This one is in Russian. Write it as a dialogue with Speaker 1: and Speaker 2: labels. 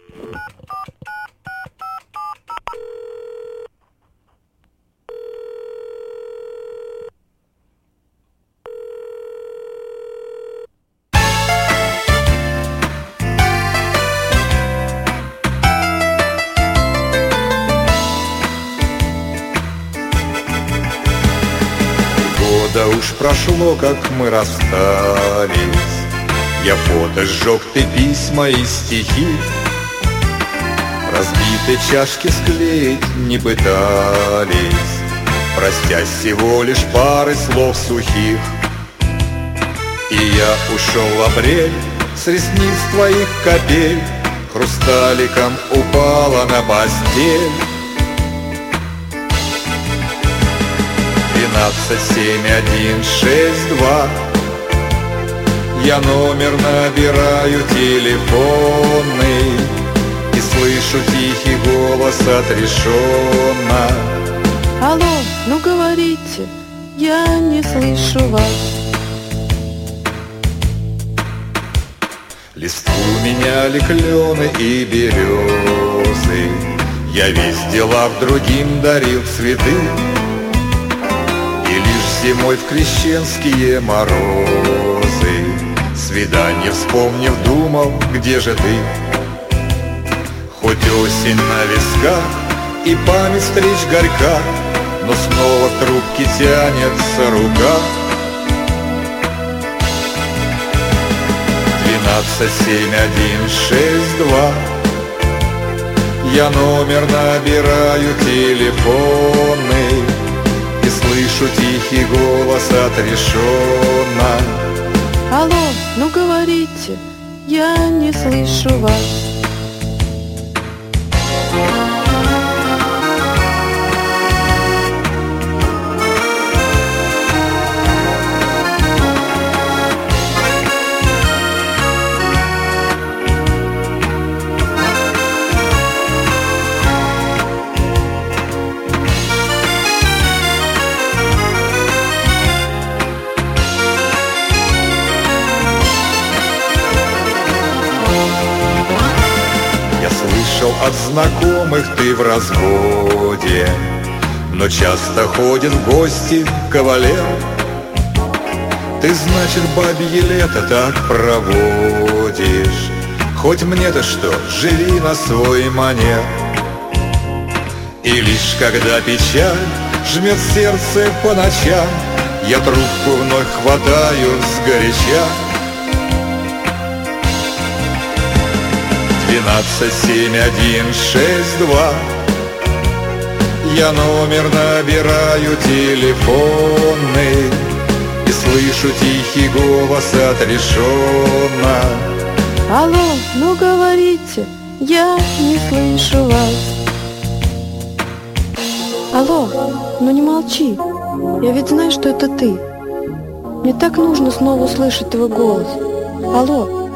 Speaker 1: Года уж прошло, как мы расстались. Я фото сжег, ты письма и стихи. Разбитые чашки склеить не пытались, простясь всего лишь пары слов сухих. И я ушел в апрель, с ресниц твоих капель хрусталиком упала на постель. 127162. Я номер набираю телефонный и слышу тихий голос отрешенно.
Speaker 2: Алло, ну говорите, я не слышу вас.
Speaker 1: Листву меняли клены и березы, я весь дела другим дарил цветы. И лишь зимой в крещенские морозы свидание вспомнив, думал, где же ты? Хоть осень на висках и память встреч горька, но снова к трубке тянется рука. 127162. Я номер набираю телефонный и слышу тихий голос отрешенно.
Speaker 2: Алло, ну говорите, я не слышу вас.
Speaker 1: Слышал от знакомых, ты в разводе, но часто ходит в гости кавалер. Ты, значит, бабье лето так проводишь. Хоть мне-то что, живи на свой манер. И лишь когда печаль жмет сердце по ночам, я трубку вновь хватаю сгоряча. 127162. Я номер набираю телефонный и слышу тихий голос отрешенно.
Speaker 2: Алло, ну говорите, я не слышу вас. Алло, ну не молчи, я ведь знаю, что это ты. Мне так нужно снова услышать твой голос. Алло.